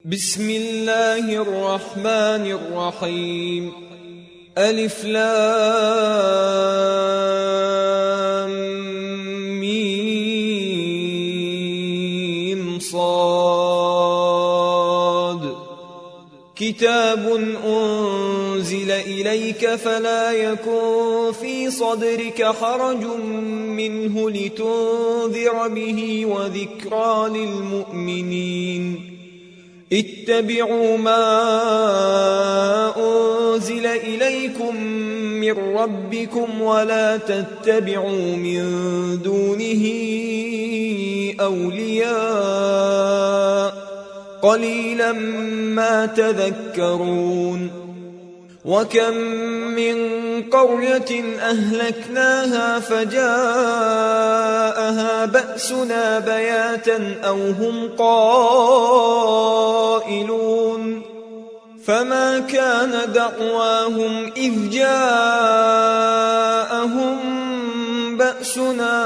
بسم الله الرحمن الرحيم. ألف لام ميم صاد. كتاب أنزل إليك فلا يكن في صدرك حرج منه لتنذر به وذكرى للمؤمنين. اتبعوا ما أنزل إليكم من ربكم ولا تتبعوا من دونه أولياء قليلا ما تذكرون. وكم من قرية أهلكناها فجاءها بأسنا بياتا أو هم قائلون. فما كان دعواهم إذ جاءهم بأسنا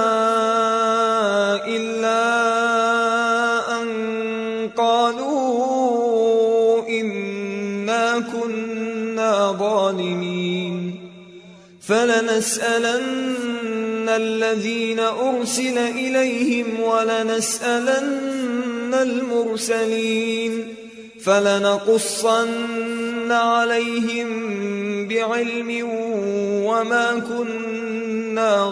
إلا أن قالوا إنا كنا ظالمين. فلنسألن الذين أرسل إليهم ولنسألن المرسلين. فلنقصن عليهم بعلم وما كنا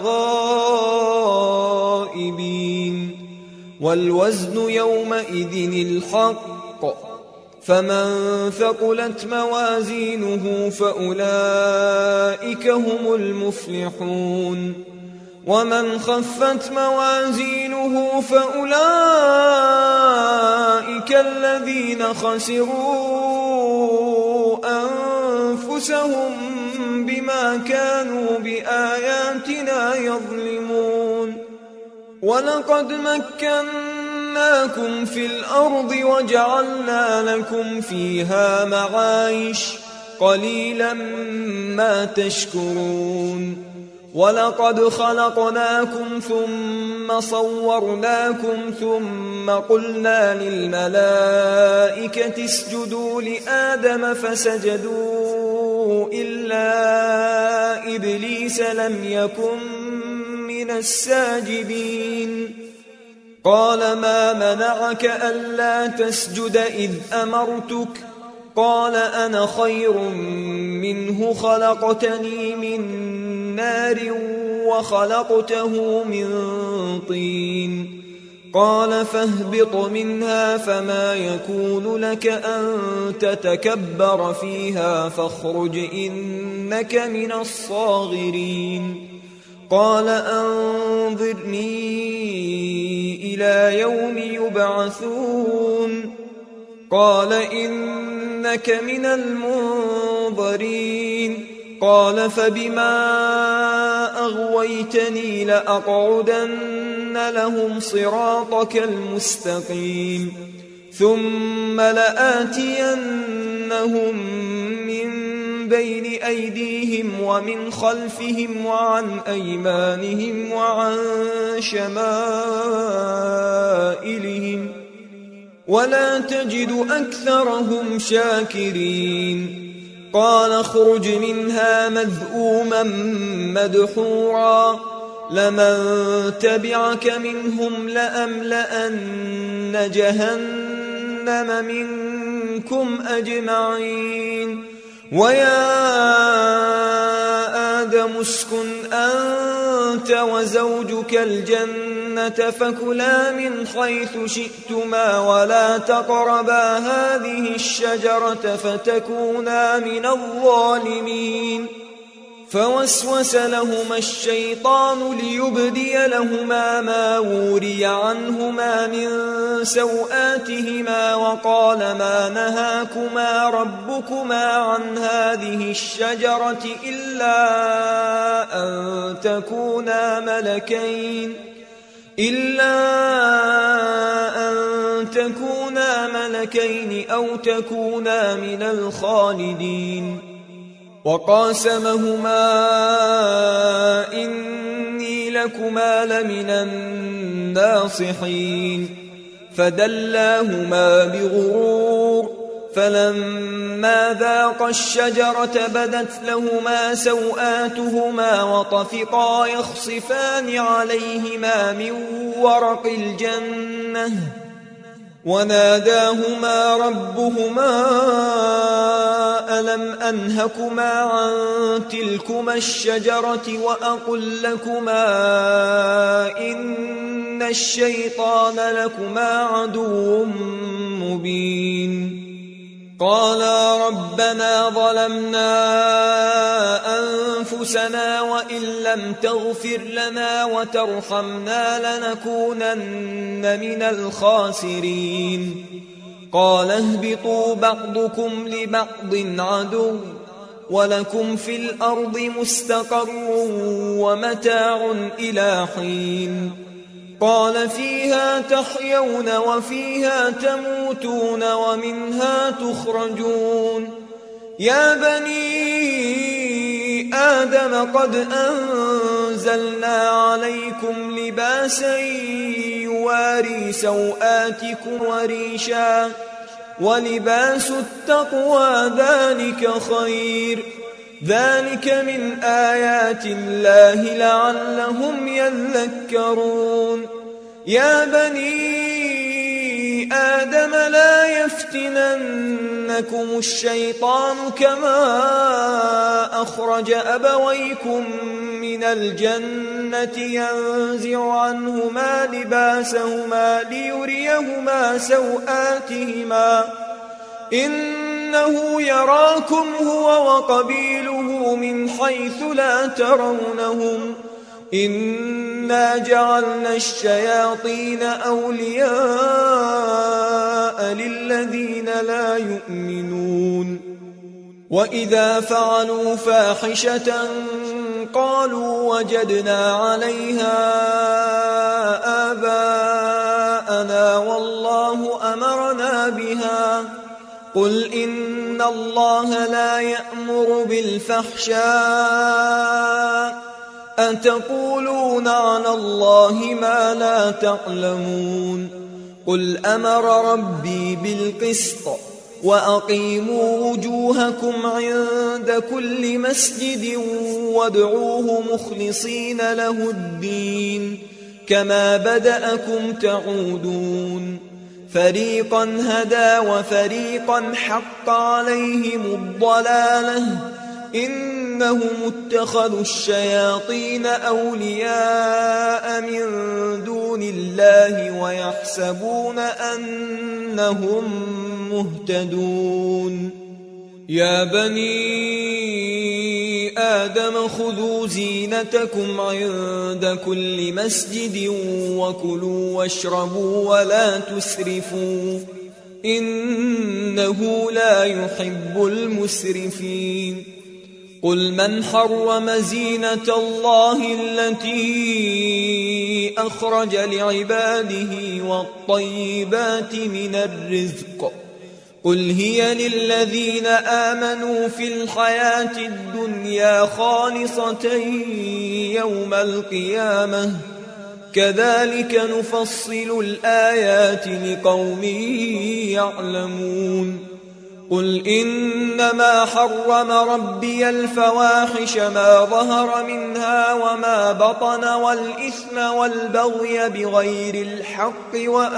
غائبين. والوزن يومئذ الحق. فمن ثقلت موازينه فأولئك هم المفلحون. ومن خفت موازينه فأولئك الذين خسروا أنفسهم بما كانوا بآياتنا يظلمون. ولقد مكناكم في الأرض وجعلنا لكم فيها معايش قليلا ما تشكرون. ولقد خلقناكم ثم صورناكم ثم قلنا للملائكة اسجدوا لآدم فسجدوا إلا إبليس لم يكن من الساجدين. قال ما منعك ألا تسجد إذ أمرتك؟ قال أنا خير منه خلقتني من نار وخلقته من طين. قال فاهبط منها فما يكون لك أن تتكبر فيها فاخرج إنك من الصاغرين. قال أنظرني إلى يوم يبعثون. قال إنك من المنظرين. قال فبما أغويتني لأقعدن لهم صراطك المستقيم ثم لآتينهم من بين أيديهم ومن خلفهم وعن أيمانهم وعن شمائلهم ولا تجد أكثرهم شاكرين. قال اخرج منها مذءوما مدحورا لمن تبعك منهم لأملأن جهنم منكم أجمعين. ويا آدم اسكن أنت وزوجك الجنة فكلا من حيث شئتما ولا تقربا هذه الشجرة فتكونا من الظالمين. فوسوس لهما الشيطان ليبدي لهما ما وري عنهما من سوآتهما وقال ما نهاكما ربكما عن هذه الشجرة إلا أن تكونا ملكين أو تكونا من الخالدين. وقاسمهما إني لكما لمن الناصحين. فدلاهما بغرور فلما ذاقا الشجرة بدت لهما سوآتهما وطفقا يخصفان عليهما من ورق الجنة وناداهما ربهما ألم أنهكما عن تلكما الشجرة وأقل لكما إن الشيطان لكما عدو مبين قالا ربنا ظلمنا أنفسنا وإن لم تغفر لنا وترحمنا لنكونن من الخاسرين قال اهبطوا بعضكم لبعض عدو ولكم في الأرض مستقر ومتاع إلى حين قال فيها تحيون وفيها تموتون ومنها تخرجون يا بني آدم قد أنزلنا عليكم لباسا يواري سوآتكم وريشا ولباس التقوى ذلك خير ذلك من آيات الله لعلهم يذكرون يا بني آدم لا يفتننكم الشيطان كما أخرج أبويكم من الجنة ينزع عنهما لباسهما ليريهما سوآتهما إنه يراكم هو وقبيله من حيث لا ترونهم إنا جعلنا الشياطين أولياء للذين لا يؤمنون وإذا فعلوا فاحشة قالوا وجدنا عليها آباءنا والله أمرنا بها قل إن الله لا يأمر بالفحشاء أتقولون على الله ما لا تعلمون قل أمر ربي بالقسط وأقيموا وجوهكم عند كل مسجد وادعوه مخلصين له الدين كما بدأكم تعودون فريقا هدى وفريقا حق عليهم الضلالة إنهم اتخذوا الشياطين أولياء من دون الله ويحسبون أنهم مهتدون يا بني آدم خذوا زينتكم عند كل مسجد وكلوا واشربوا ولا تسرفوا إنه لا يحب المسرفين قل من حرم زينة الله التي أخرج لعباده والطيبات من الرزق قل هي للذين آمنوا في الحياة الدنيا خالصة يوم القيامة كذلك نفصل الآيات لقوم يعلمون قل إنما حرم ربي الفواحش ما ظهر منها وما بطن والإثم والبغي بغير الحق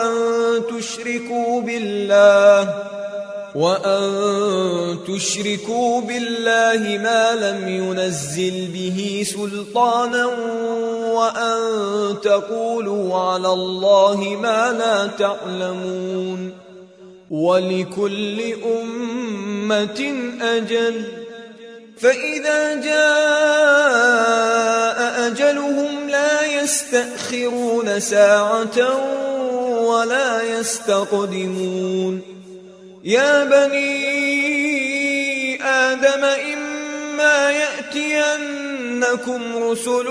وأن تشركوا بالله ما لم ينزل به سلطانا وأن تقولوا على الله ما لا تعلمون ولكل أمة أجل فإذا جاء أجلهم لا يستأخرون ساعة ولا يستقدمون يا بني آدم إما يأتينكم رسل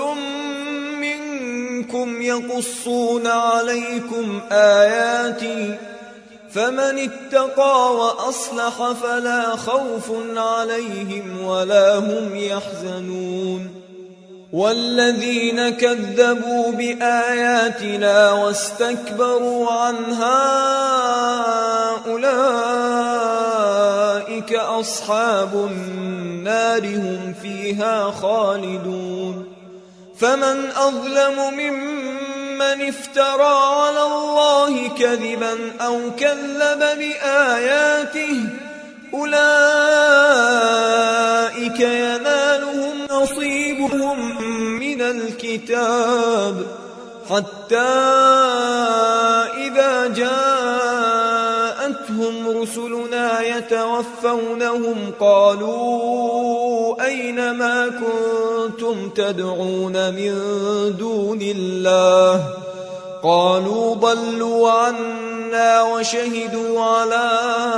منكم يقصون عليكم آياتي فمن اتقى وأصلح فلا خوف عليهم ولا هم يحزنون والذين كذبوا بآياتنا واستكبروا عنها أولئك أولئك أصحاب النار هم فيها خالدون فمن أظلم ممن افترى على الله كذبا أو كذب بآياته أولئك ينالهم نصيبهم من الكتاب حتى إذا جاءتهم رسلنا يتوفونهم قالوا أين ما كنتم تدعون من دون الله قالوا ضلوا عنا وشهدوا على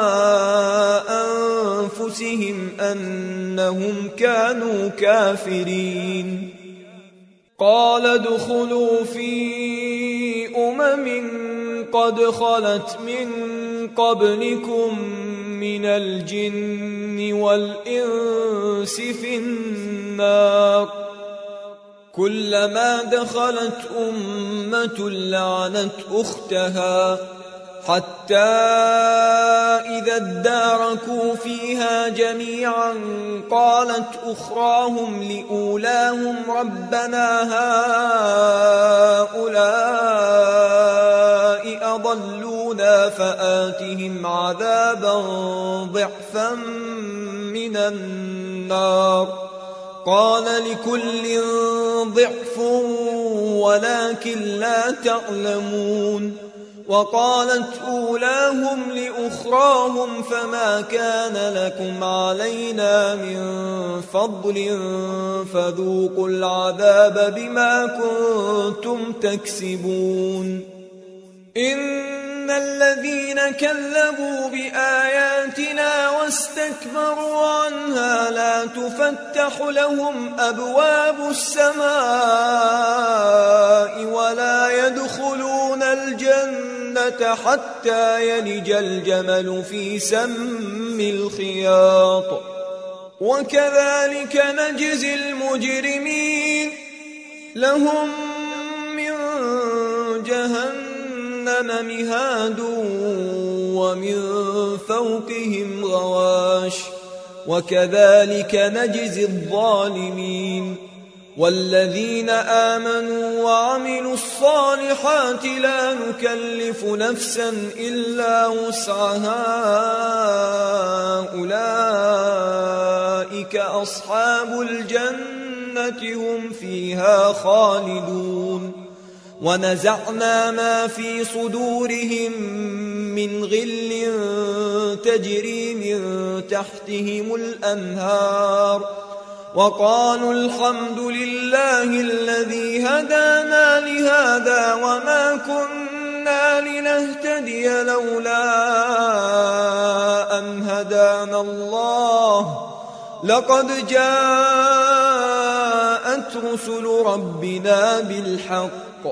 أنفسهم أنهم كانوا كافرين قال ادخلوا في قد خلت من قبلكم من الجن والإنس في النار كلما دخلت أمة لعنت أختها حتى إذا اداركوا فيها جميعا قالت أخراهم لأولاهم ربنا هؤلاء أضلونا فآتهم عذابا ضعفا من النار قال لكل ضعف ولكن لا تعلمون وقالت أولاهم لأخراهم فما كان لكم علينا من فضل فذوقوا العذاب بما كنتم تكسبون إن الذين كذبوا بآياتنا واستكبروا عنها لا تفتح لهم أبواب السماء ولا يدخلون الجنة حتى يلج الجمل في سم الخياط وكذلك نجزي المجرمين لهم من جهنم مهاد ومن فوقهم غواش وكذلك نجزي الظالمين والذين آمنوا وعملوا الصالحات لا نكلف نفسا إلا وسعها أولئك أصحاب الجنة هم فيها خالدون ونزعنا ما في صدورهم من غل تجري من تحتهم الأنهار وقالوا الحمد لله الذي هدانا لهذا وما كنا لنهتدي لولا أن هدانا الله لقد جاءت رسل ربنا بالحق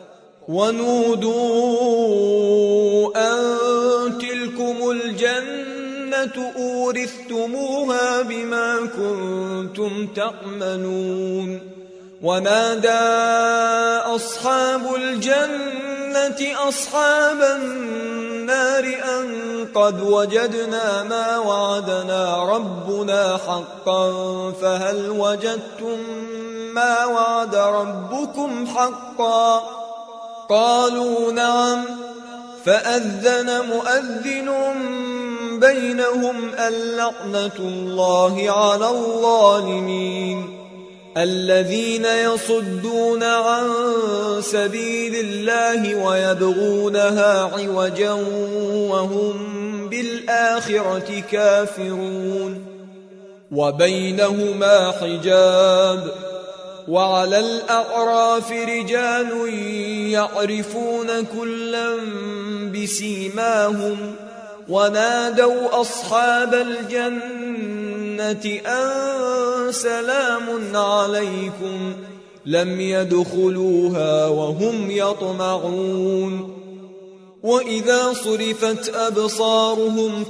ونودوا أن تلكم الجنة أورثتموها بما كنتم تعملون ونادى أصحاب الجنة أصحاب النار أن قد وجدنا ما وعدنا ربنا حقا فهل وجدتم ما وعد ربكم حقا قالوا نعم فأذن مؤذن بينهم اللعنة الله على الظالمين الذين يصدون عن سبيل الله ويبغونها عوجا وهم بالآخرة كافرون وبينهما حجاب وعلى الأعراف رجال يعرفون كلا بسيماهم ونادوا أصحاب الجنة أن سلام عليكم لم يدخلوها وهم يطمعون وإذا صرفت أبصارهم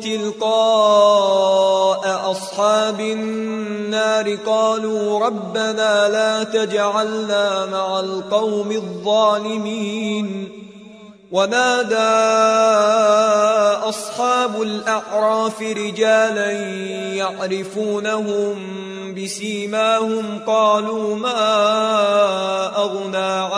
تلقاء أصحاب النار قالوا ربنا لا تجعلنا مع القوم الظالمين ونادى أصحاب الأعراف رجالا يعرفونهم بسيماهم قالوا ما أغنى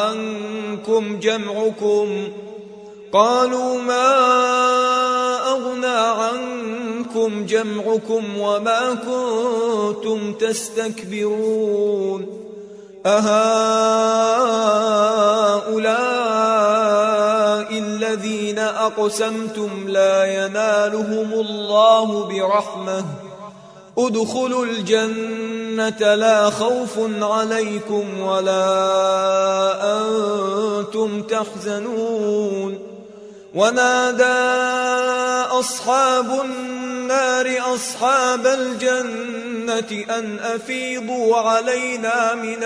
عنكم جمعكم وما كنتم تستكبرون أهؤلاء الذين أقسمتم لا ينالهم الله برحمة ادخلوا الجنة لا خوف عليكم ولا أنتم تحزنون ونادى أصحاب النار أصحاب الجنة أن أفيضوا علينا من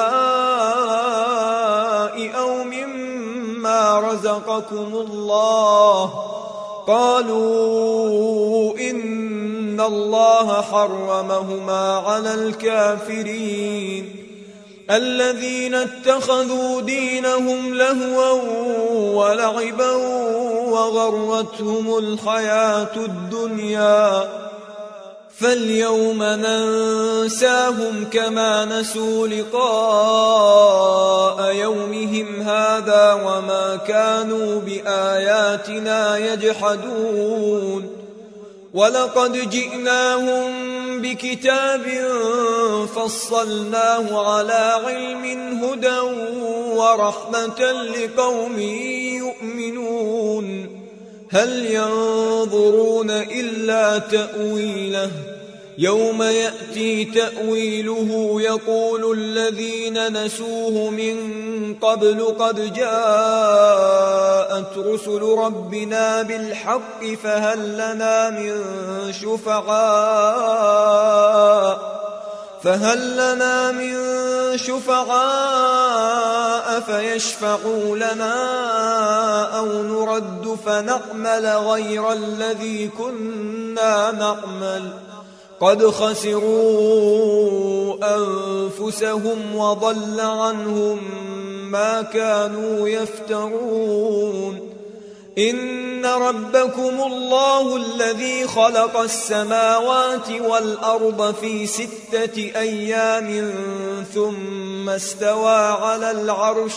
الماء أو مما رزقكم الله قالوا إن الله حرمهما على الكافرين الذين اتخذوا دينهم لهوا ولعبا وغرتهم الحياة الدنيا فاليوم ننساهم كما نسوا لقاء يومهم هذا وما كانوا بآياتنا يجحدون ولقد جئناهم بكتاب فصلناه على علم هدى ورحمة لقوم يؤمنون هل ينظرون إلا تأويله يوم يأتي تأويله يقول الذين نسوه من قبل قد جاءت رسل ربنا بالحق فهل لنا من شفعاء فيشفعوا لنا أو نرد فنعمل غير الذي كنا نعمل قد خسروا أنفسهم وضل عنهم ما كانوا يفترون إن ربكم الله الذي خلق السماوات والأرض في 6 أيام ثم استوى على العرش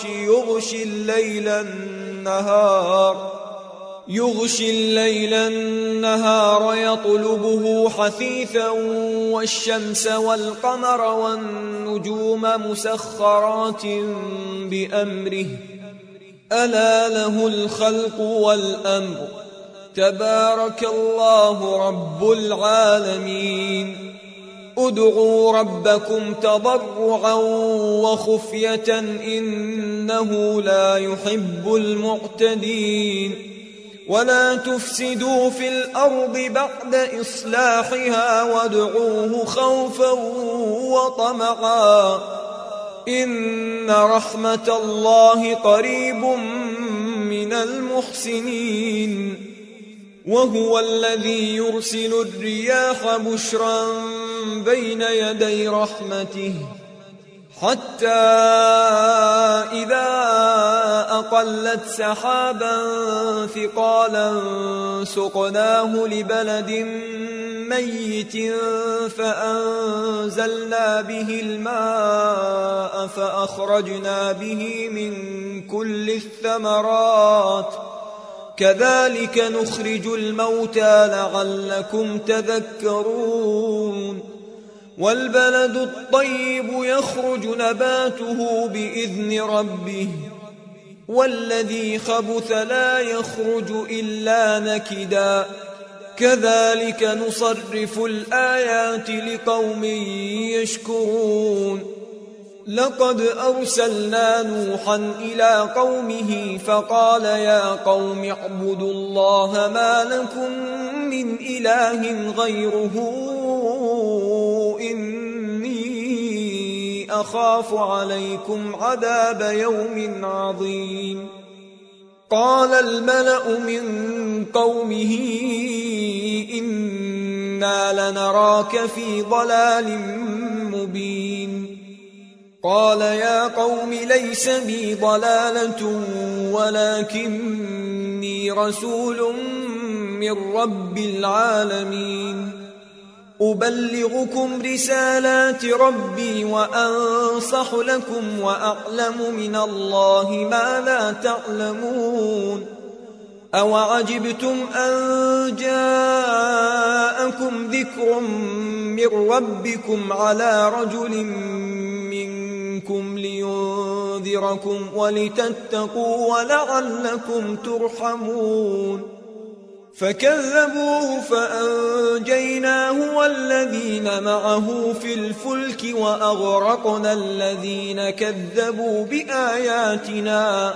يغشي الليل النهار يطلبه حثيثا والشمس والقمر والنجوم مسخرات بأمره ألا له الخلق والأمر تبارك الله رب العالمين ادعوا ربكم تضرعا وخفية إنه لا يحب المعتدين ولا تفسدوا في الأرض بعد إصلاحها وادعوه خوفا وطمعا إن رحمة الله قريب من المحسنين وهو الذي يرسل الرياح بشرا بين يدي رحمته حتى إذا أقلت سحابا ثقالا سقناه لبلد ميت فأنزلنا به الماء فأخرجنا به من كل الثمرات كذلك نخرج الموتى لعلكم تذكرون والبلد الطيب يخرج نباته بإذن ربه والذي خبث لا يخرج إلا نكدا كذلك نصرف الآيات لقوم يشكرون لقد أرسلنا نوحا إلى قومه فقال يا قوم اعبدوا الله ما لكم من إله غيره إني أخاف عليكم عذاب يوم عظيم قال الملأ من قومه إنا لنراك في ضلال مبين قال يا قوم ليس بي ضلالة ولكني رسول من رب العالمين أبلغكم رسالات ربي وأنصح لكم وأعلم من الله ما لا تعلمون أوعجبتم أن جاءكم ذكر من ربكم على رجل منكم لينذركم ولتتقوا ولعلكم ترحمون فكذبوه فأنجيناه والذين معه في الفلك وأغرقنا الذين كذبوا بآياتنا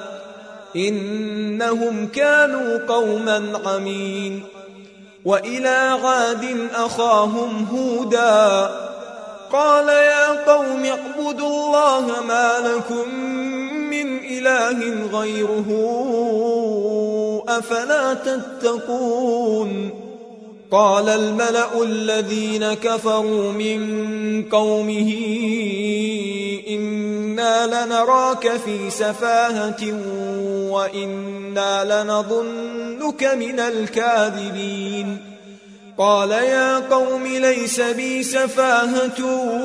إنهم كانوا قوما عمين وإلى عاد أخاهم هودا قال يا قوم اعبدوا الله ما لكم من إله غيره أفلا تتقون قال الملأ الذين كفروا من قومه إنا لنراك في سفاهة وإنا لنظنك من الكاذبين قال يا قوم ليس بي سفاهة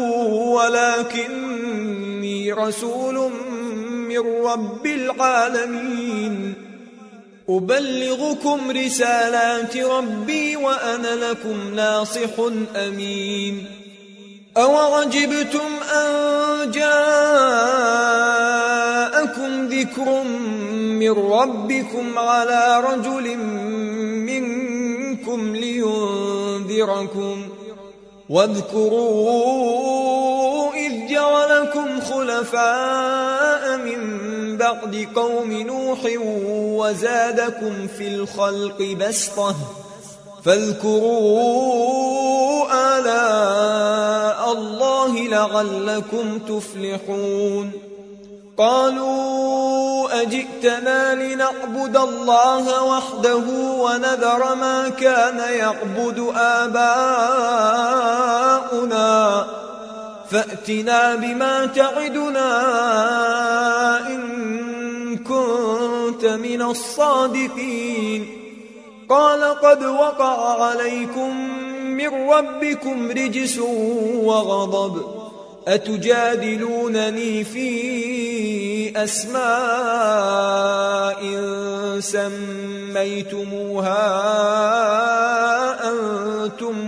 ولكني رسول من رب العالمين أبلغكم رسالات ربي وأنا لكم ناصح أمين أوعجبتم أن جاءكم ذكر من ربكم على رجل منكم لينذركم واذكروا إذ جعلكم خلفاء من بعد قوم نوح وزادكم في الخلق بسطة فاذكروا آلاء الله لعلكم تفلحون قالوا أجئتنا لنعبد الله وحده ونذر ما كان يعبد آباؤنا فأتنا بما تعدنا إن كنت من الصادقين قال قد وقع عليكم من ربكم رجس وغضب أتجادلونني في أسماء سميتموها أنتم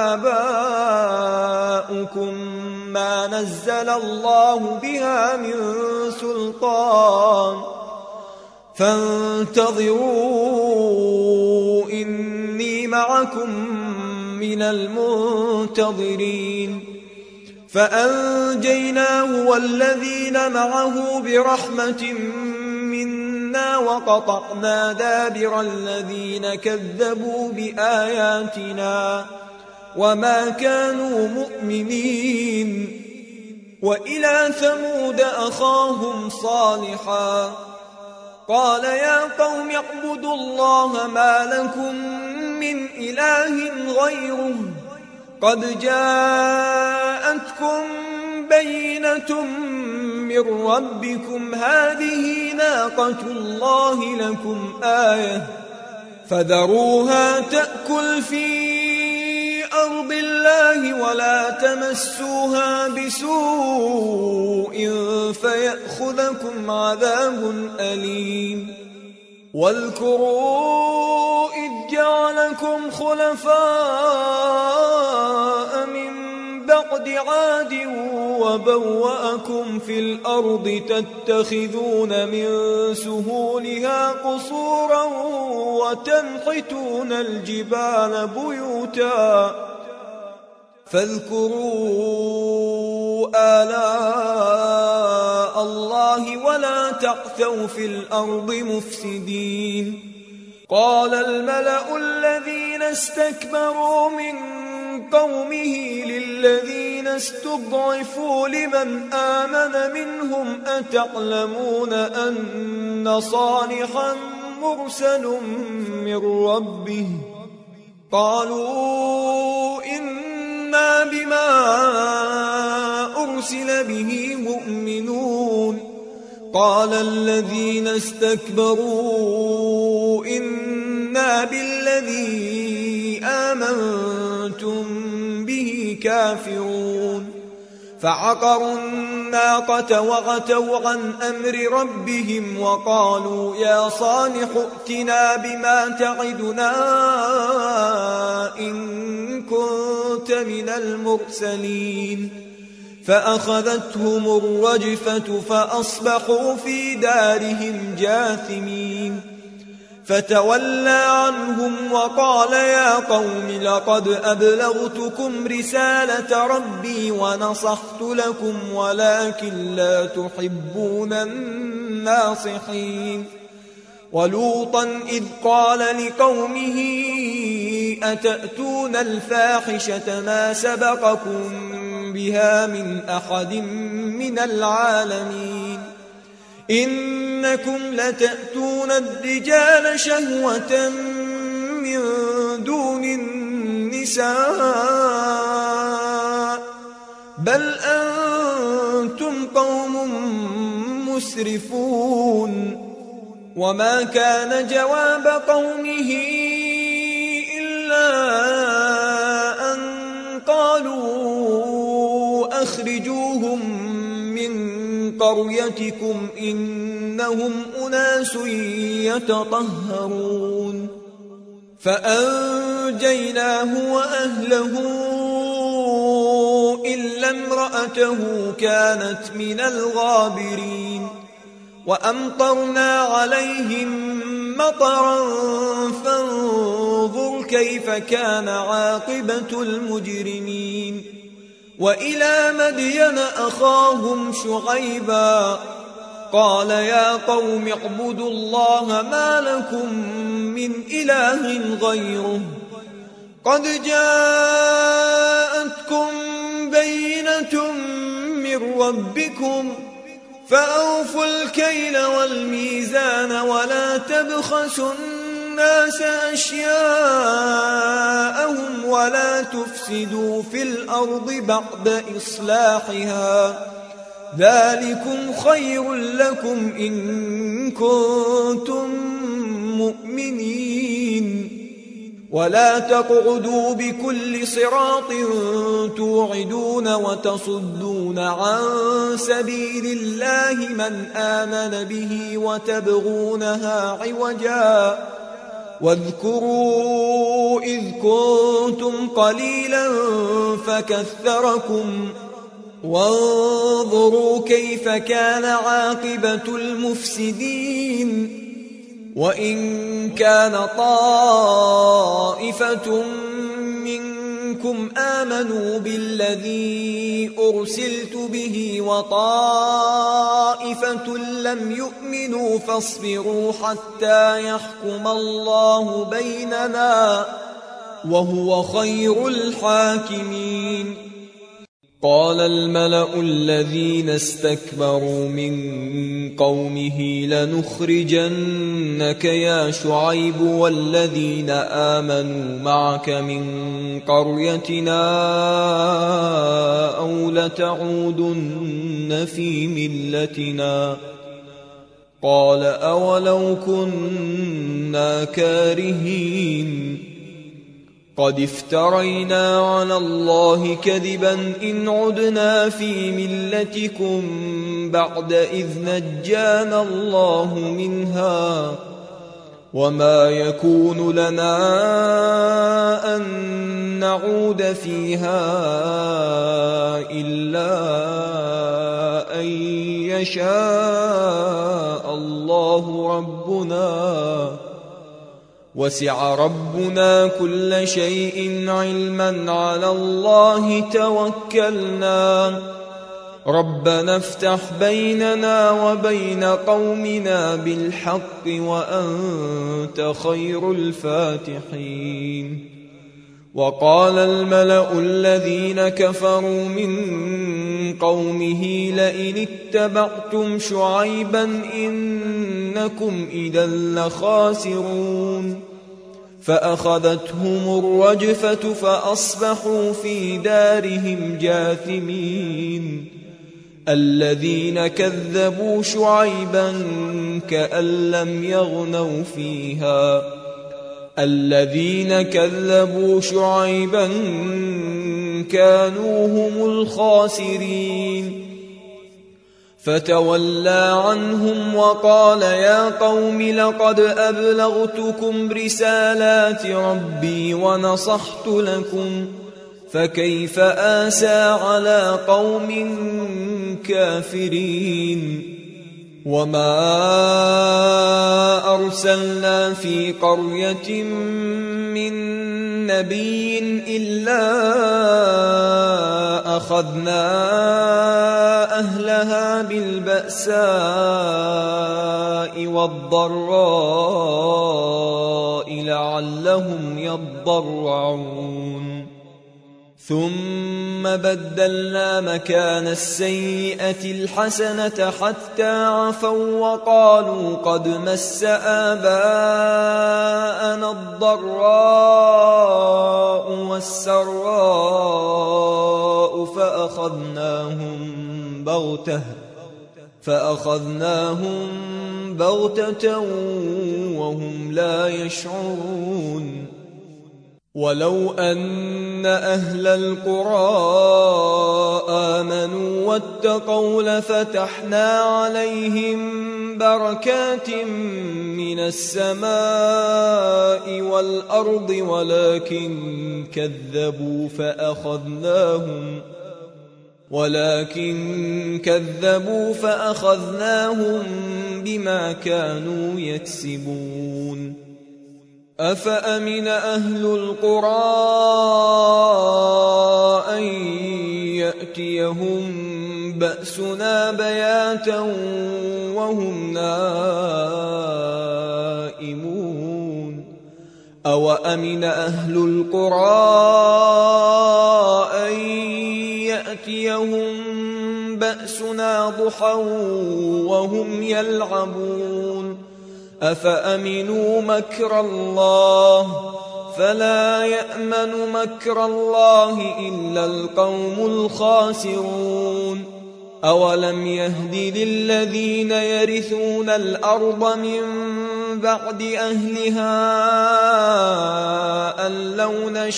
وآباؤكم ما نزل الله بها من سلطان فانتظروا إني معكم من المنتظرين فأنجيناه والذين معه برحمة منا وقطعنا دابر الذين كذبوا بآياتنا وما كانوا مؤمنين وإلى ثمود أخاهم صالحا قال يا قوم اعبدوا الله ما لكم من إله غيره قد جاءتكم بينة من ربكم هذه ناقة الله لكم آية فذروها تأكل في أرض الله ولا تمسوها بسوء فيأخذكم عذاب أليم واذكروا إذ جعلكم خلفاء من بعد عاد وبوأكم في الأرض تتخذون من سهولها قصورا وتنحتون الجبال بيوتا فاذكروا آلاء الله ولا تعثوا في الأرض مفسدين قال الملأ الذين استكبروا من قومه للذين استضعفوا لمن آمن منهم أتعلمون أن صالحا مرسل من ربه قالوا إنا بما أرسل به مؤمنون قال الذين استكبروا إنا بالذي آمنتم به كافرون فعقروا الناقة وعتوا عن أمر ربهم وقالوا يا صالح ائتنا بما تعدنا إن كنت من المرسلين فأخذتهم الرجفة فأصبحوا في دارهم جاثمين فتولى عنهم وقال يا قوم لقد أبلغتكم رسالة ربي ونصحت لكم ولكن لا تحبون الناصحين ولوطا إذ قال لقومه أتأتون الفاحشة ما سبقكم بها من أحد من العالمين إنكم لتأتون الرجال شهوة من دون النساء بل أنتم قوم مسرفون وما كان جواب قومه إلا أن قالوا أخرجوهم من قريتكم إنهم أناس يتطهرون فأنجيناه وأهله إلا امرأته كانت من الغابرين وأمطرنا عليهم مطرا فانظر كيف كان عاقبة المجرمين وإلى مدين أخاهم شعيبا قال يا قوم اعبدوا الله ما لكم من إله غيره قد جاءتكم بينة من ربكم فأوفوا الكيل والميزان ولا تبخسوا الناس أشياءهم ولا تفسدوا في الأرض بعد إصلاحها ذلكم خير لكم إن كنتم مؤمنين ولا تقعدوا بكل صراط توعدون وتصدون عن سبيل الله من آمن به وتبغونها عوجا واذكروا إذ كنتم قليلا فكثركم وانظروا كيف كان عاقبة المفسدين وإن كان طائفة منكم آمنوا بالذي أرسلت به وطائفة لم يؤمنوا فاصبروا حتى يحكم الله بيننا وهو خير الحاكمين قال الملأ الذين استكبروا من قومه لنخرجنك يا شعيب والذين آمنوا معك من قريتنا أو لتعودن في ملتنا قال أولو كنا كارهين قد افترينا على الله كذبا إن عدنا في ملتكم بعد إذ نجانا الله منها وما يكون لنا أن نعود فيها إلا أن يشاء الله ربنا وسع ربنا كل شيء علما على الله توكلنا ربنا افتح بيننا وبين قومنا بالحق وأنت خير الفاتحين وقال الملأ الذين كفروا من قومه لئن اتبعتم شعيبا إنكم إذا لخاسرون فأخذتهم الرجفة فأصبحوا في دارهم جاثمين الذين كذبوا شعيبا كأن لم يغنوا فيها الذين كذبوا شعيبا كانوا هم الخاسرين فتولى عنهم وقال يا قوم لقد أبلغتكم رسالات ربي ونصحت لكم فكيف آسى على قوم كافرين وما أرسلنا في قرية من نبي إلا أخذنا أهلها بالبأساء والضراء لعلهم يضرعون ثم بدلنا مكان السيئة الحسنة حتى عفوا وقالوا قد مس آباءنا الضراء والسراء فأخذناهم بغتة وهم لا يشعرون ولو أن أهل القرى آمنوا واتقوا لفتحنا عليهم بركات من السماء والأرض ولكن كذبوا فأخذناهم بما كانوا يكسبون أفأمن أهل القرى أن يأتيهم بأسنا بياتا وهم نائمون أوأمن أهل القرى أن يأتيهم بأسنا ضحى وهم يلعبون أفأمنوا مكر الله فلا يأمن مكر الله إلا القوم الخاسرون أولم يهد للذين يرثون الأرض من بعد أهلها أن لو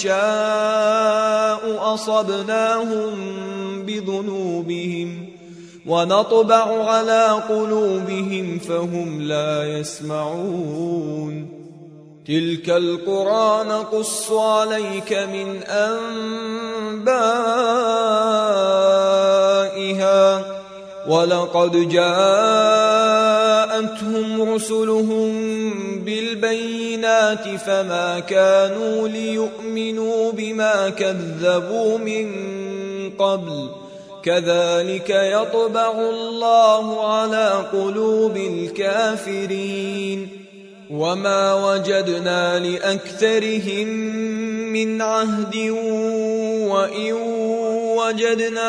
نشاء أصبناهم بذنوبهم ونطبع على قلوبهم فهم لا يسمعون تلك القرى نقص عليك من أنبائها ولقد جاءتهم رسلهم بالبينات فما كانوا ليؤمنوا بما كذبوا من قبل كذلك يطبع الله على قلوب الكافرين وما وجدنا لأكثرهم من عهد وإن وجدنا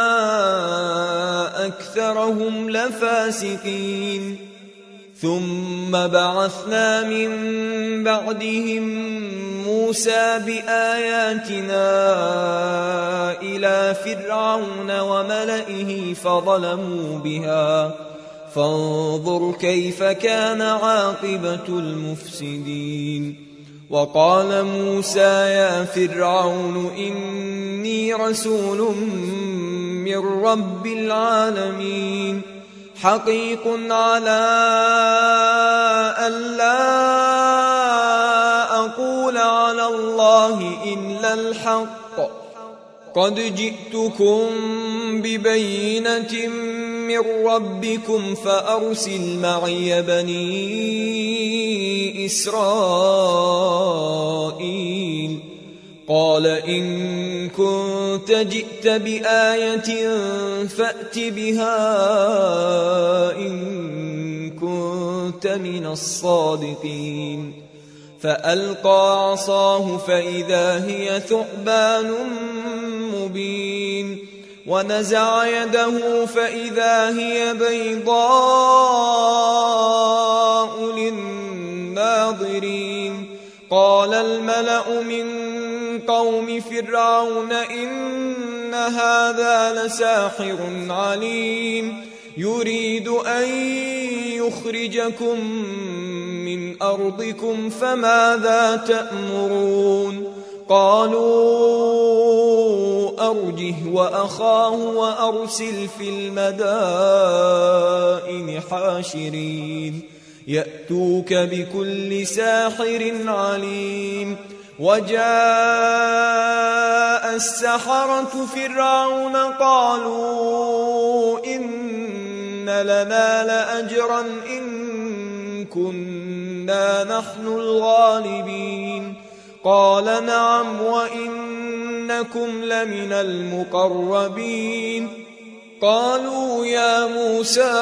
أكثرهم لفاسقين ثم بعثنا من بعدهم موسى بآياتنا إلى فرعون وملئه فظلموا بها فانظر كيف كان عاقبة المفسدين وقال موسى يا فرعون إني رسول من رب العالمين حقيق على ألا أقول على الله إلا الحق قد جئتكم ببينة من ربكم فأرسل معي بني إسرائيل قال إن كنت جئت بآية فأت بها إن كنت من الصادقين فألقى عصاه فإذا هي ثعبان مبين ونزع يده فإذا هي بيضاء للناظرين قال الملأ من قوم فرعون إن إن هذا لساحر عليم يريد أن يخرجكم من أرضكم فماذا تأمرون قالوا أرجه وأخاه وأرسل في المدائن حاشرين يأتوك بكل ساحر عليم وجاء السحرة فرعون قالوا إن لنا لأجرا إن كنا نحن الغالبين قال نعم وإنكم لمن المقربين قالوا يا موسى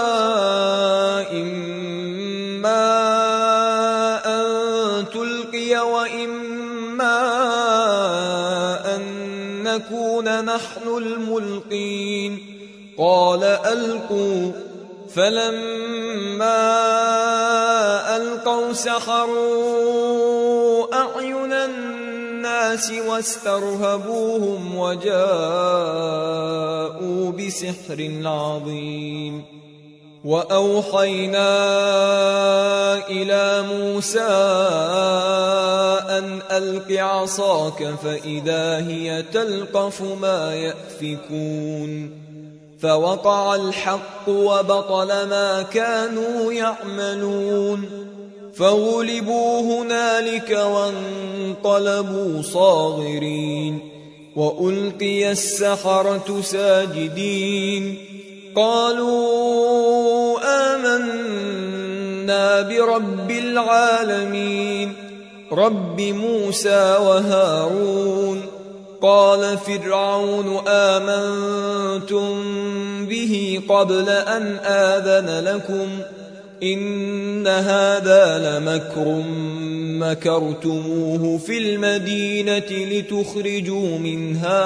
إما أن تلقي وإما أن نكون نحن الملقين قال ألقوا فلما ألقوا سحروا أعين الناس واسترهبوهم وجاءوا بسحر عظيم وأوحينا إلى موسى أن ألق عصاك فإذا هي تلقف ما يأفكون فوقع الحق وبطل ما كانوا يعملون فغلبوا هنالك وانقلبوا صاغرين وألقي السحرة ساجدين قالوا آمنا برب العالمين رب موسى وهارون قال فرعون آمنتم به قبل أن آذن لكم إن هذا لمكر مكرتموه في المدينة لتخرجوا منها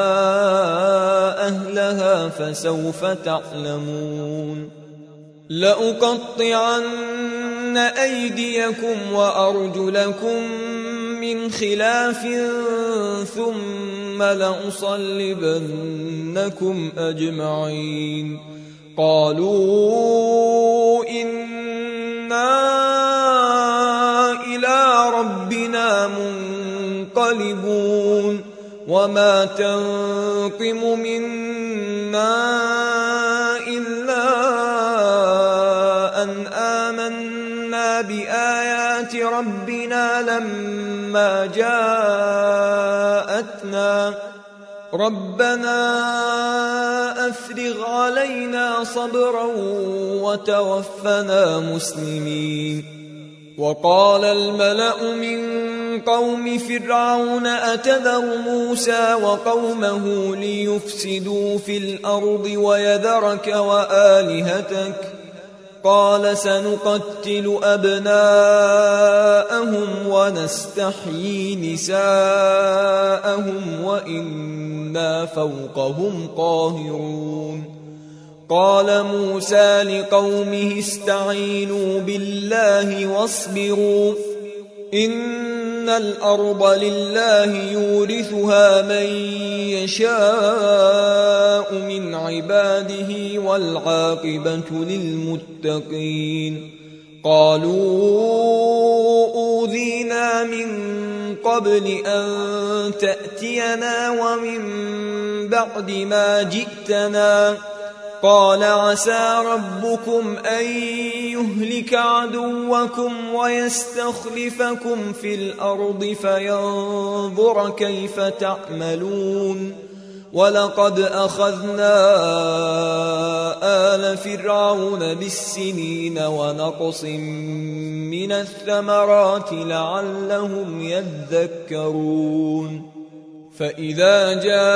أهلها فسوف تعلمون لأقطعن أيديكم وأرجلكم من خلاف ثم لأصلبنكم أجمعين قالوا إنا إلى ربنا منقلبون وما تنقم منا إلا أن آمنا بآيات ربنا لما جاءتنا ربنا أفرغ علينا صبرا وتوفنا مسلمين وقال الملأ من قوم فرعون أتذر موسى وقومه ليفسدوا في الأرض ويذرك وآلهتك قال سنقتل أبناءهم ونستحيي نساءهم وإنا فوقهم قاهرون قال موسى لقومه استعينوا بالله واصبروا إن الأرض لله يورثها من يشاء من عباده والعاقبة للمتقين قالوا أوذينا من قبل أن تأتينا ومن بعد ما جئتنا قال عسى ربكم أن يهلك عدوكم ويستخلفكم في الأرض فينظر كيف تعملون ولقد أخذنا آل فرعون بالسنين ونقص من الثمرات لعلهم يذكرون فإذا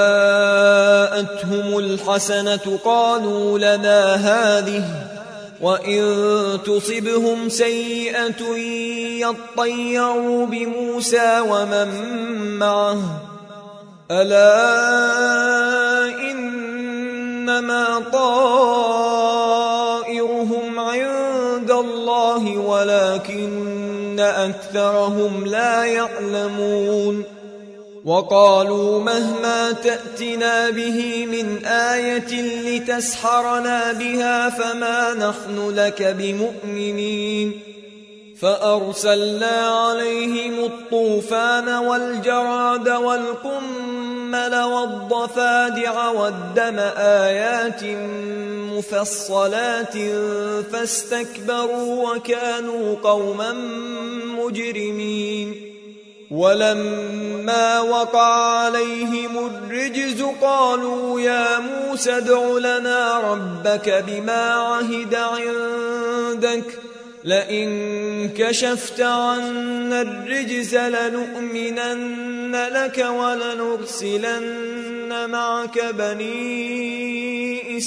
جاءتهم الحسنة قالوا لنا هذه وإن تصبهم سيئة يطيروا بموسى ومن معه ألا إنما طائرهم عند الله ولكن أكثرهم لا يعلمون وقالوا مهما تأتنا به من آية لتسحرنا بها فما نحن لك بمؤمنين فأرسلنا عليهم الطوفان والجراد والقمل والضفادع والدم آيات مفصلات فاستكبروا وكانوا قوما مجرمين ولما وقع عليهم الرجز قالوا يا موسى ادع لنا ربك بما عهد عندك لئن كشفت عنا الرجز لنؤمنن لك ولنرسلن معك بني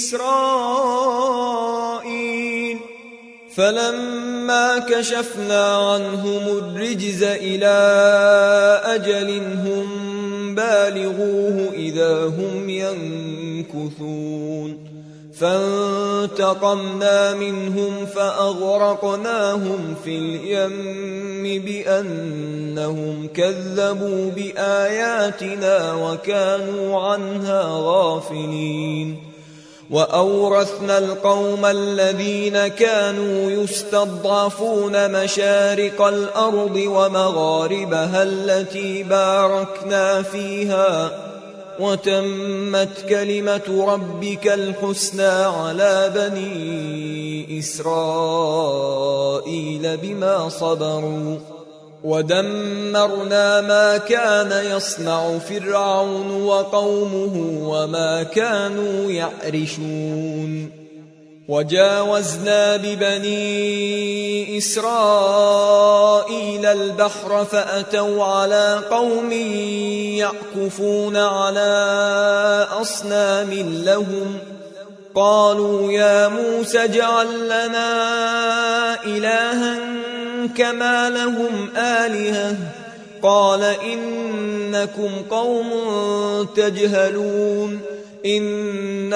إسرائيل فلما كشفنا عنهم الرجز إلى أجل هم بالغوه إذا هم ينكثون فانتقمنا منهم فأغرقناهم في اليم بأنهم كذبوا بآياتنا وكانوا عنها غافلين وأورثنا القوم الذين كانوا يستضعفون مشارق الأرض ومغاربها التي باركنا فيها وتمت كلمة ربك الحسنى على بني إسرائيل بما صبروا ودمرنا ما كان يصنع فرعون وقومه وما كانوا يعرشون وجاوزنا ببني إسرائيل البحر فأتوا على قوم يعكفون على أصنام لهم قالوا يا موسى اجعل لنا إلها كما لهم آلهة قال إنكم قوم تجهلون إن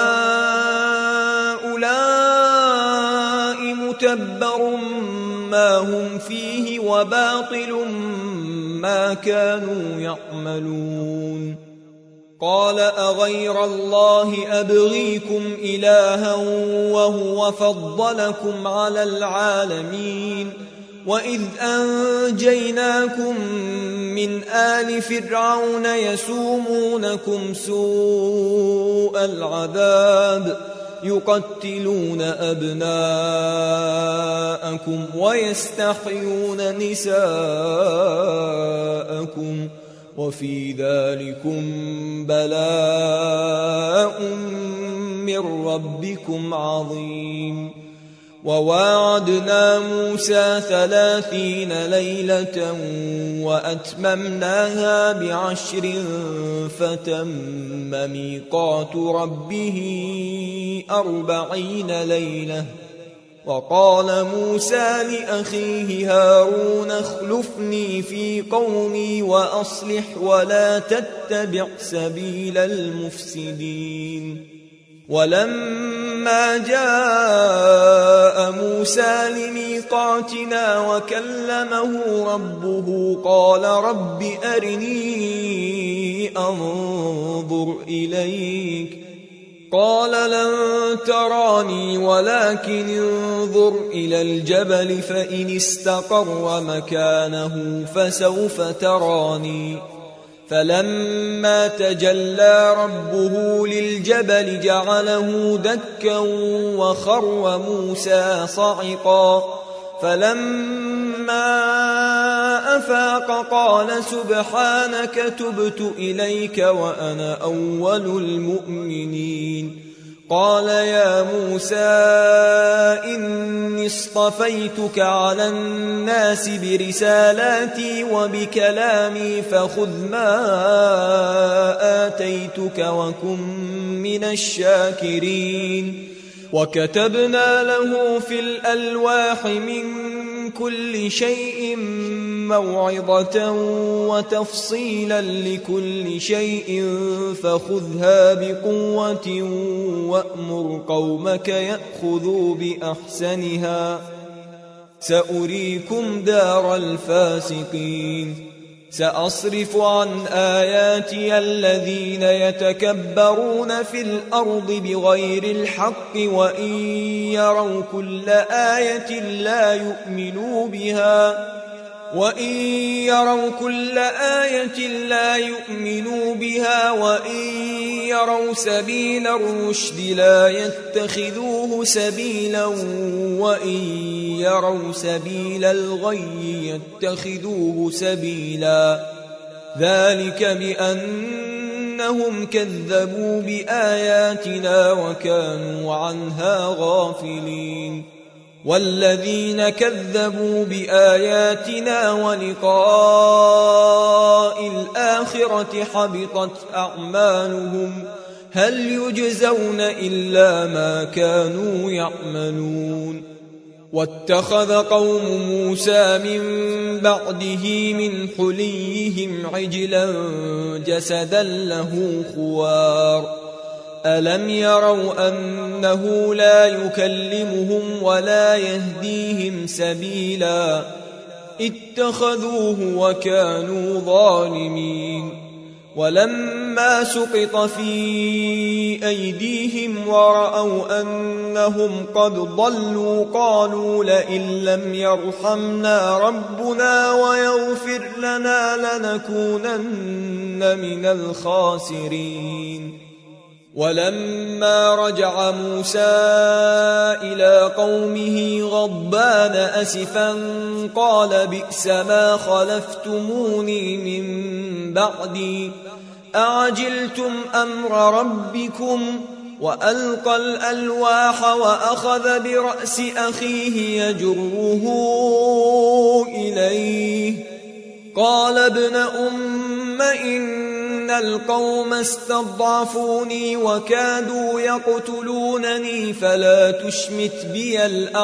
هؤلاء متبر ما هم فيه وباطل ما كانوا يعملون قال أغير الله أبغيكم إلها وهو فضلكم على العالمين وإذ أنجيناكم من آل فرعون يسومونكم سوء العذاب يقتلون أبناءكم ويستحيون نساءكم وفي ذلكم بلاء من ربكم عظيم وواعدنا موسى 30 ليلة وأتممناها ب10 فتم ميقات ربه 40 ليلة وقال موسى لأخيه هارون اخلفني في قومي وأصلح ولا تتبع سبيل المفسدين ولما جاء موسى لميقاتنا وكلمه ربه قال رب أرني أنظر إليك قال لن تراني ولكن انظر إلى الجبل فإن استقر مكانه فسوف تراني فلما تجلى ربه للجبل جعله دكا وخر موسى صعقا فلما أفاق قال سبحانك تبت إليك وأنا أول المؤمنين قال يا موسى إني اصطفيتك على الناس برسالاتي وبكلامي فخذ ما آتيتك وكن من الشاكرين وكتبنا له في الألواح من كل شيء موعظة وتفصيلا لكل شيء فخذها بقوة وأمر قومك يأخذوا بأحسنها سأريكم دار الفاسقين سأصرف عن آياتي الذين يتكبرون في الأرض بغير الحق وإن يروا كل آية لا يؤمنوا بها وإن يروا سبيل الرشد لا يتخذوه سبيلا وإن يروا سبيل الغي يتخذوه سبيلا ذلك بأنهم كذبوا بآياتنا وكانوا عنها غافلين والذين كذبوا بآياتنا ولقاء الآخرة حبطت أعمالهم هل يجزون إلا ما كانوا يعملون واتخذ قوم موسى من بعده من حليهم عجلا جسدا له خوار ألم يروا أنه لا يكلمهم ولا يهديهم سبيلا اتخذوه وكانوا ظالمين ولما سقط في أيديهم ورأوا أنهم قد ضلوا قالوا لئن لم يرحمنا ربنا ويغفر لنا لنكونن من الخاسرين ولما رجع موسى إلى قومه غضبان أسفا قال بئس ما خلفتموني من بعدي أعجلتم أمر ربكم وألقى الألواح وأخذ برأس أخيه يجره إليه قال ابن أم إن القوم استضعفوني وكادوا يقتلونني فلا تشمت بي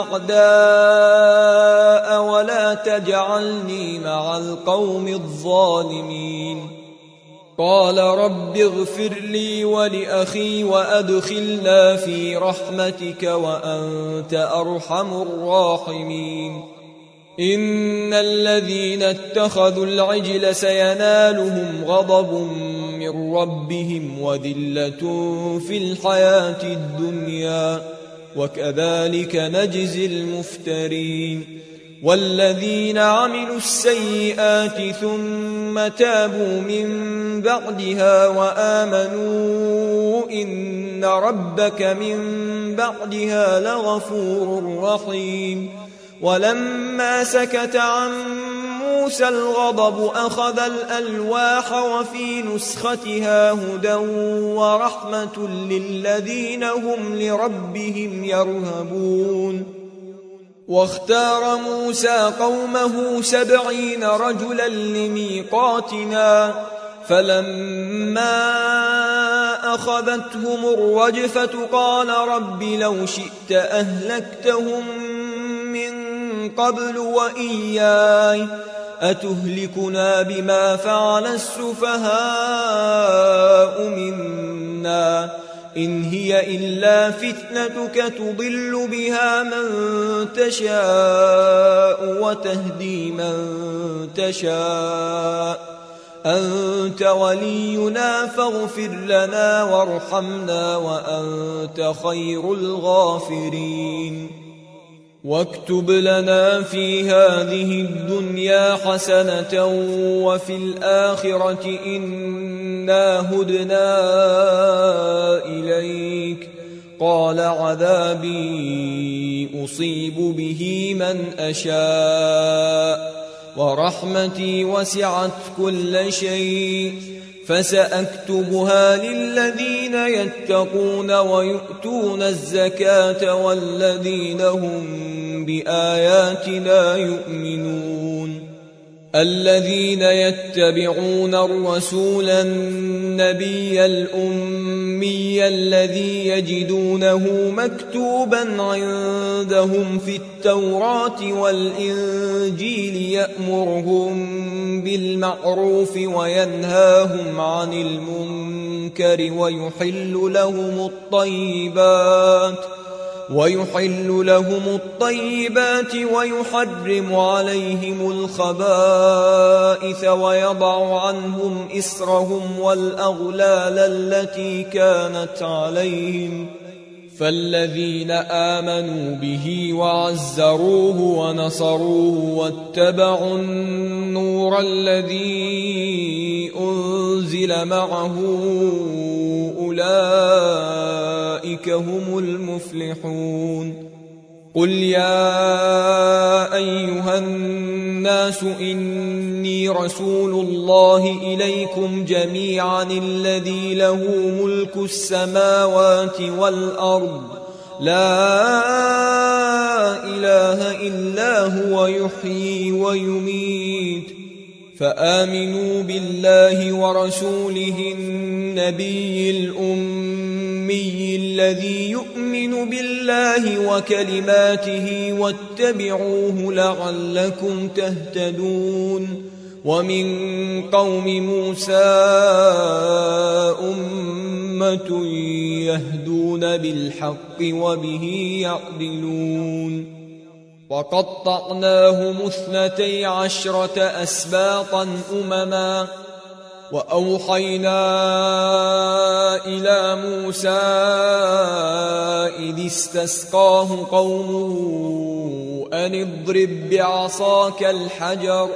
الأعداء ولا تجعلني مع القوم الظالمين قال رب اغفر لي ولأخي وأدخلنا في رحمتك وأنت أرحم الراحمين إن الذين اتخذوا العجل سينالهم غضب من ربهم وذلة في الحياة الدنيا وكذلك نجزي المفترين والذين عملوا السيئات ثم تابوا من بعدها وآمنوا إن ربك من بعدها لغفور رحيم ولما سكت عن موسى الغضب أخذ الألواح وفي نسختها هدى ورحمة للذين هم لربهم يرهبون واختار موسى قومه 70 رجلا لميقاتنا فلما أخذتهم الرجفة قال رب لو شئت أهلكتهم من قبل وإياي أتهلكنا بما فعل السفهاء منا إن هي إلا فتنتك تضل بها من تشاء وتهدي من تشاء أنت ولينا فاغفر لنا وارحمنا وأنت خير الغافرين واكتب لنا في هذه الدنيا حسنة وفي الآخرة إنا هدنا إليك قال عذابي أصيب به من أشاء ورحمتي وسعت كل شيء فسأكتبها للذين يتقون ويؤتون الزكاة والذين هم بآياتنا يؤمنون الذين يتبعون الرسول النبي الأمي الذي يجدونه مكتوبا عندهم في التوراة والإنجيل يأمرهم بالمعروف وينهاهم عن المنكر ويحل لهم الطيبات ويحل لهم الطيبات ويحرم عليهم الخبائث ويضع عنهم إسرهم والأغلال التي كانت عليهم. فالذين آمنوا به وعزروه ونصروه واتبعوا النور الذي أنزل معه أولئك هم المفلحون. قل يا أيها الناس إني رسول الله إليكم جميعا الذي له ملك السماوات والأرض لا إله إلا هو يحيي ويميت. فآمنوا بالله ورسوله النبي الأمي الذي يؤمن بالله وكلماته واتبعوه لعلكم تهتدون. ومن قوم موسى أمة يهدون بالحق وبه يعدلون. وقطعناهم 12 أسباطا أمما وأوحينا إلى موسى إذ استسقاه قومه أن اضرب بعصاك الحجر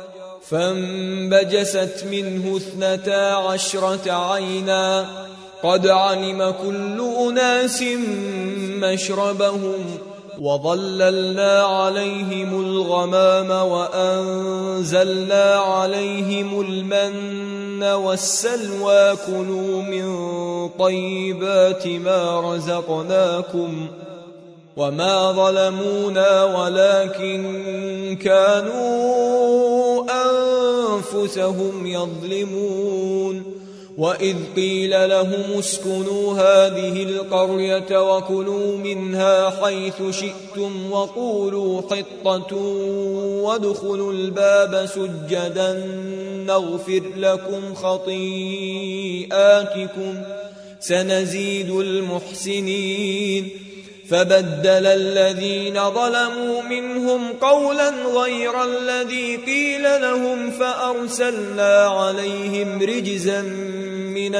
فانبجست منه 12 عينا قد علم كل أناس مشربهم وظللنا عليهم الغمام وأنزلنا عليهم المن والسلوى كلوا من طيبات ما رزقناكم وما ظلمونا ولكن كانوا أنفسهم يظلمون. وإذ قيل لهم اسكنوا هذه القرية وكلوا منها حيث شئتم وقولوا حطة وادخلوا الباب سجدا نغفر لكم خطيئاتكم سنزيد المحسنين. فبدل الذين ظلموا منهم قولا غير الذي قيل لهم فأرسلنا عليهم رجزا من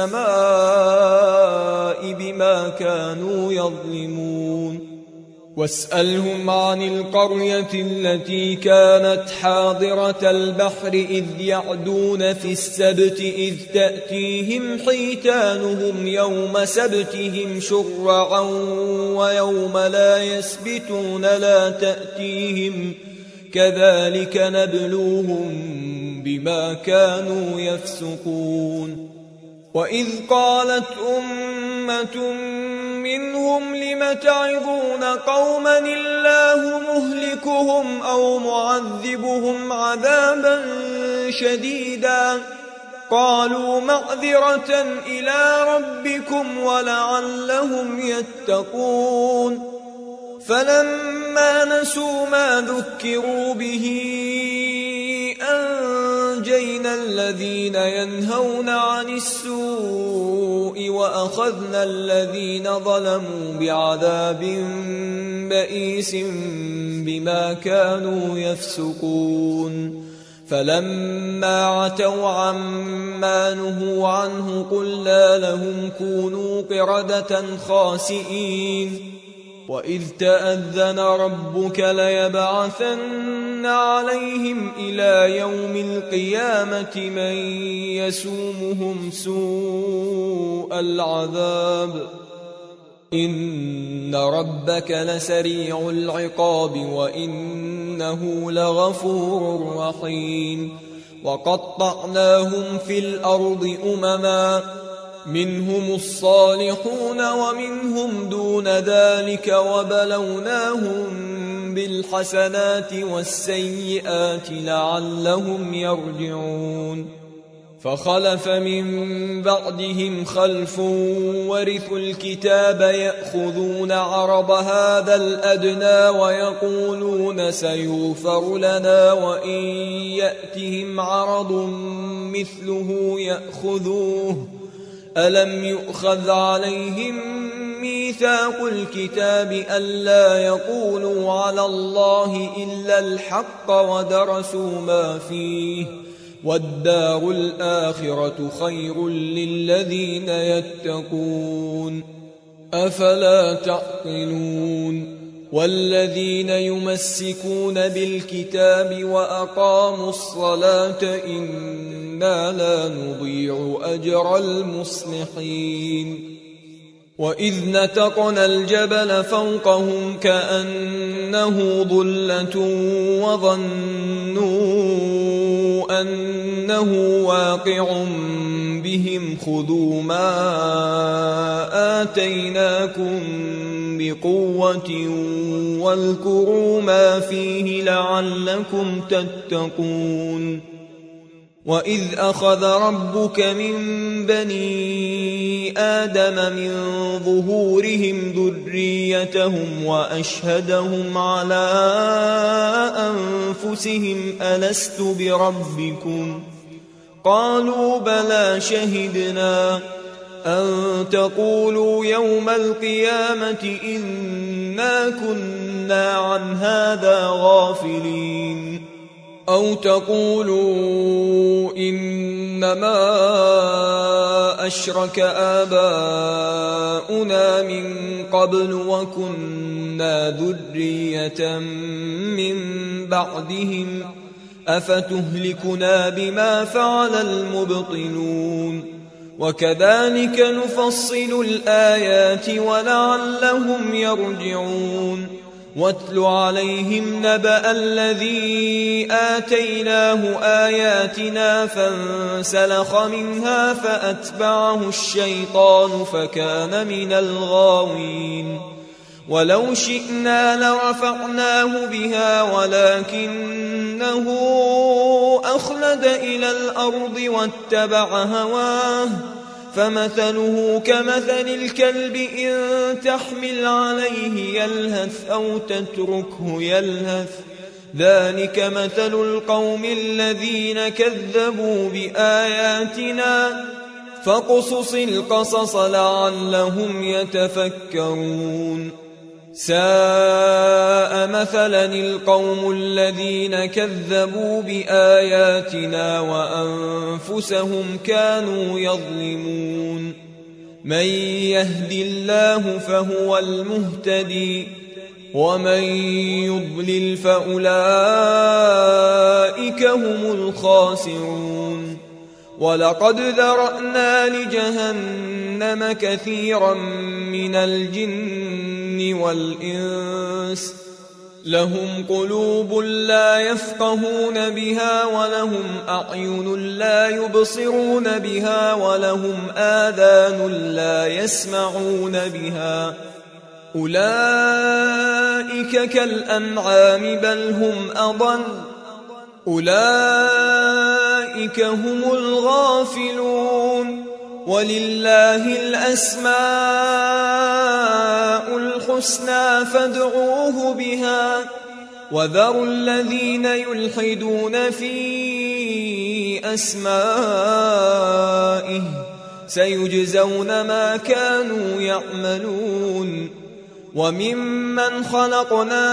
السماء بما كانوا يظلمون. واسألهم عن القرية التي كانت حاضرة البحر إذ يعدون في السبت إذ تأتيهم حيتانهم يوم سبتهم شرعا ويوم لا يسبتون لا تأتيهم كذلك نبلوهم بما كانوا يفسقون. وإذ قالت أمة منهم لم تعظون قوما الله مهلكهم أو معذبهم عذابا شديدا قالوا معذرة إلى ربكم ولعلهم يتقون. فلما نسوا ما ذكروا به أنجينا الذين ينهون عن السوء وأخذنا الذين ظلموا بعذاب بئيس بما كانوا يفسقون. فلما عتوا عما نهوا عنه قلنا لهم كونوا قردة خاسئين. وإذ تأذن ربك ليبعثن عليهم إلى يوم القيامة من يسومهم سوء العذاب إن ربك لسريع العقاب وإنه لغفور رحيم. وقطعناهم في الأرض أمما منهم الصالحون ومنهم دون ذلك وبلوناهم بالحسنات والسيئات لعلهم يرجعون. فخلف من بعدهم خلف ورثوا الكتاب يأخذون عرض هذا الأدنى ويقولون سيغفر لنا وإن يأتهم عرض مثله يأخذوه ألم يؤخذ عليهم ميثاق الكتاب ألا يقولوا على الله إلا الحق ودرسوا ما فيه والدار الآخرة خير للذين يتقون أفلا تعقلون والذين يمسكون بالكتاب وأقاموا الصلاة إنا لا نضيع أجر المصلحين وإذ نتقنا الجبل فوقهم كأنه ظلة وظنوا أنه واقع بهم خذوا ما آتيناكم بقوة واذكروا ما فيه لعلكم تتقون وإذ أخذ ربك من بني آدم من ظهورهم ذريتهم وأشهدهم على أنفسهم ألست بربكم قالوا بلى شهدنا أن تقولوا يوم القيامة إنا كنا عن هذا غافلين أو تقولوا إنما أشرك آباؤنا من قبل وكنا ذرية من بعدهم أفتهلكنا بما فعل المبطلون وكذلك نفصل الآيات ولعلهم يرجعون واتل عليهم نبأ الذي آتيناه آياتنا فانسلخ منها فأتبعه الشيطان فكان من الغاوين ولو شئنا لرفعناه بها ولكنه أخلد إلى الأرض واتبع هواه فمثله كمثل الكلب إن تحمل عليه يلهث أو تتركه يلهث ذلك مثل القوم الذين كذبوا بآياتنا فاقصص القصص لعلهم يتفكرون ساء مثلا القوم الذين كذبوا بآياتنا وأنفسهم كانوا يظلمون من يهد الله فهو المهتدي ومن يضلل فأولئك هم الخاسرون ولقد ذرأنا لجهنم كثيرا من الجن والإنس لهم قلوب لا يفقهون بها ولهم أعين لا يبصرون بها ولهم آذان لا يسمعون بها أولئك كالأنعام بل هم أضل أولئك هم الغافلون ولله الأسماء الحسنى فادعوه بها وذروا الذين يلحدون في أسمائه سيجزون ما كانوا يعملون وممن خلقنا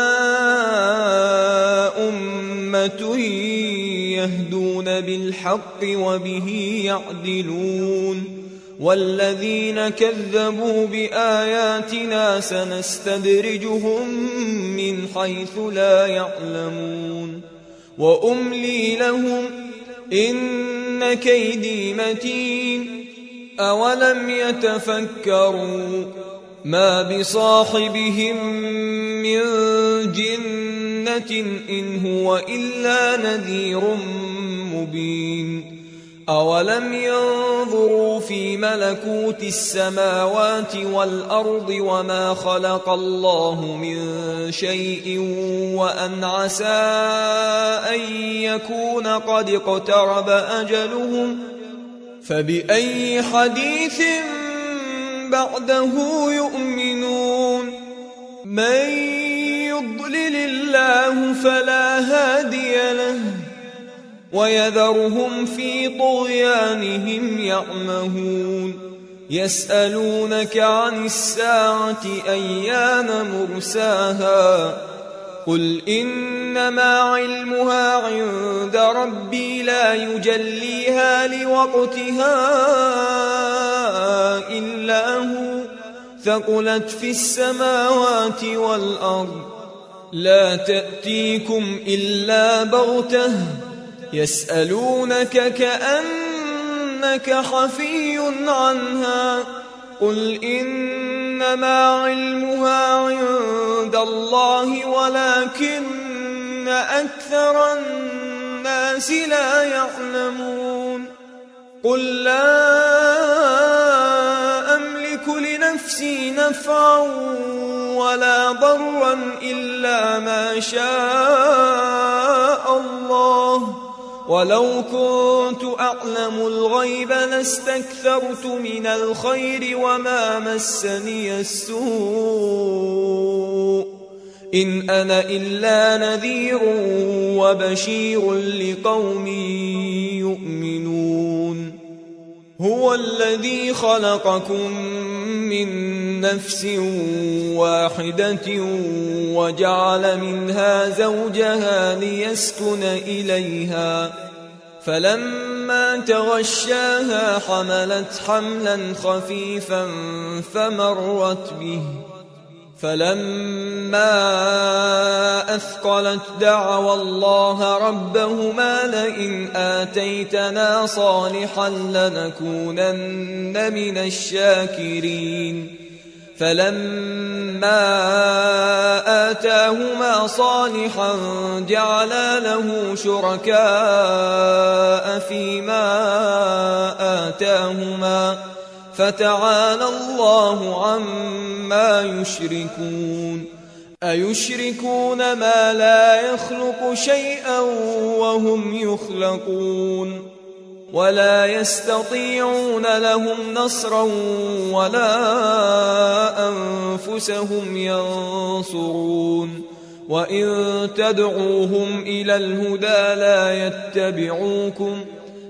أمة يهدون بالحق وبه يعدلون والذين كذبوا بآياتنا سنستدرجهم من حيث لا يعلمون وأملي لهم إن كيدي متين أولم يتفكروا ما بصاحبهم من جنة إن هو إلا نذير مبين أولم ينظروا في ملكوت السماوات والأرض وما خلق الله من شيء وأن عسى أن يكون قد اقترب أجلهم فبأي حديث بعده يؤمنون من يضلل الله فلا هادي له ويذرهم في طغيانهم يعمهون يسألونك عن الساعة أيان مرساها قل إنما علمها عند ربي لا يجليها لوقتها إلا هو ثقلت في السماوات والأرض لا تأتيكم إلا بغتة يسألونك كأنك حفي عنها قل إنما علمها عند الله ولكن أكثر الناس لا يعلمون قل لا أملك لنفسي نفعا ولا ضرا إلا ما شاء الله ولو كنت أعلم الغيب لاستكثرت من الخير وما مسني السوء إن أنا إلا نذير وبشير لقوم يؤمنون هو الذي خلقكم من نفس واحدة وجعل منها زوجها ليسكن إليها فلما تغشاها حملت حملا خفيفا فمرت به فلما أثقلت دعوا الله ربهما لئن آتيتنا صالحا لنكونن من الشاكرين فلما آتاهما صالحا جعلا له شركاء فيما آتاهما فتعالى الله عما يشركون أيشركون ما لا يخلق شيئا وهم يخلقون ولا يستطيعون لهم نصرا ولا أنفسهم ينصرون وإن تدعوهم إلى الهدى لا يتبعوكم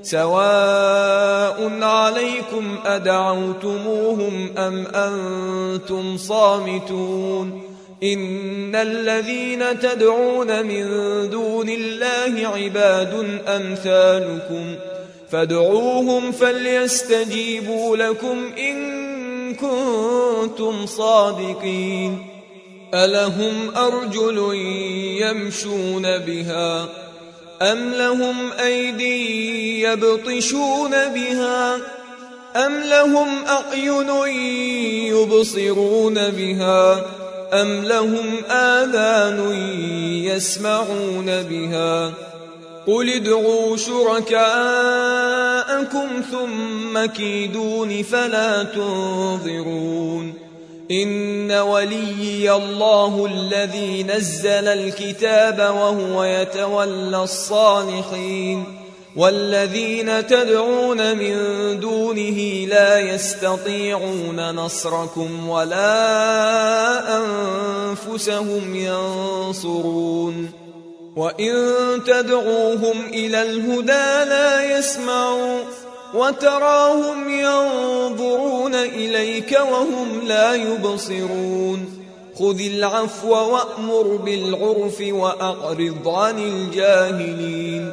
سواء عليكم أدعوتموهم أم أنتم صامتون إن الذين تدعون من دون الله عباد أمثالكم فادعوهم فليستجيبوا لكم إن كنتم صادقين ألهم أرجل يمشون بها أم لهم أيدي يبطشون بها أم لهم أعين يبصرون بها أم لهم آذان يسمعون بها قل ادعوا شركاءكم ثم كيدون فلا تنظرون إن وليي الله الذي نزل الكتاب وهو يتولى الصالحين والذين تدعون من دونه لا يستطيعون نصركم ولا أنفسهم ينصرون وإن تدعوهم إلى الهدى لا يسمعون وتراهم ينظرون إليك وهم لا يبصرون خذ العفو وأمر بالعرف وأعرض عن الجاهلين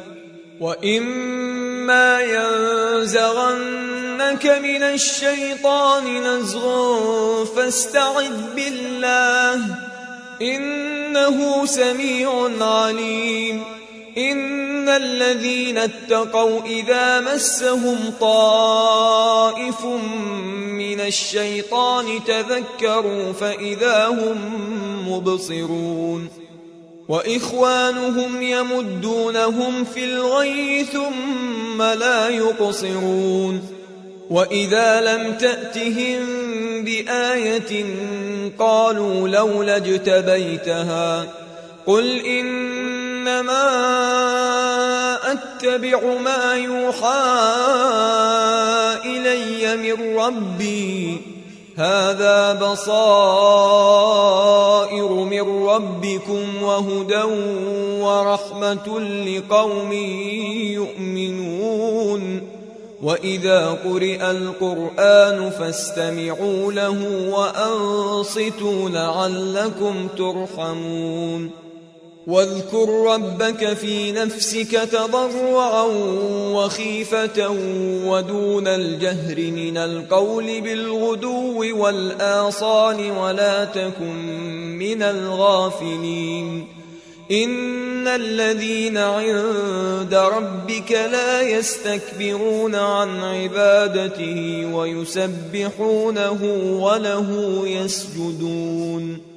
وإما ينزغنك من الشيطان نزغ فاستعذ بالله إنه سميع عليم إن الذين اتقوا إذا مسهم طائف من الشيطان تذكروا فإذا هم مبصرون وإخوانهم يمدونهم في الغي ثم لا يقصرون وإذا لم تأتهم بآية قالوا لولا اجتبيتها قل إنما أتبع ما يوحى إلي من ربي هذا بصائر من ربكم وهدى ورحمة لقوم يؤمنون وإذا قرئ القرآن فاستمعوا له وأنصتوا لعلكم ترحمون واذكر ربك في نفسك تضرعا وخيفة ودون الجهر من القول بالغدو والآصال ولا تكن من الغافلين إن الذين عند ربك لا يستكبرون عن عبادته ويسبحونه وله يسجدون